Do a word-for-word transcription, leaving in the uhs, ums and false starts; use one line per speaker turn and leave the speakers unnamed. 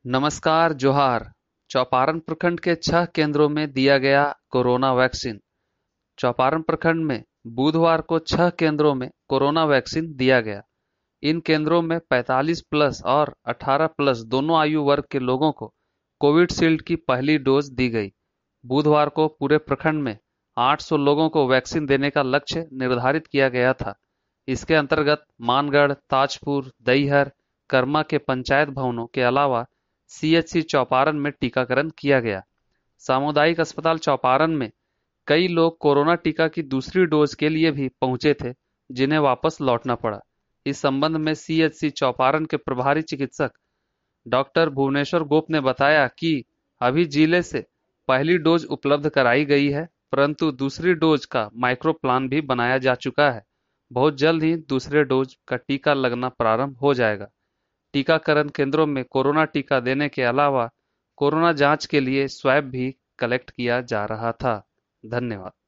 नमस्कार जोहार। चौपारण प्रखंड के छह केंद्रों में दिया गया कोरोना वैक्सीन। चौपारण प्रखंड में बुधवार को छह केंद्रों में कोरोना वैक्सीन दिया गया। इन केंद्रों में पैंतालीस प्लस और अठारह प्लस दोनों आयु वर्ग के लोगों को कोविडशील्ड की पहली डोज दी गई। बुधवार को पूरे प्रखंड में आठ सौ लोगों को वैक्सीन देने का लक्ष्य निर्धारित किया गया था। इसके अंतर्गत मानगढ़, ताजपुर, दहिहर, कर्मा के पंचायत भवनों के अलावा सीएचसी चौपारण में टीकाकरण किया गया। सामुदायिक अस्पताल चौपारण में कई लोग कोरोना टीका की दूसरी डोज के लिए भी पहुंचे थे, जिन्हें वापस लौटना पड़ा। इस संबंध में सीएचसी चौपारण के प्रभारी चिकित्सक डॉक्टर भुवनेश्वर गोप ने बताया कि अभी जिले से पहली डोज उपलब्ध कराई गई है, परंतु दूसरी डोज का माइक्रो प्लान भी बनाया जा चुका है। बहुत जल्द ही दूसरे डोज का टीका लगना प्रारंभ हो जाएगा। टीकाकरण केंद्रों में कोरोना टीका देने के अलावा कोरोना जांच के लिए स्वैब भी कलेक्ट किया जा रहा था। धन्यवाद।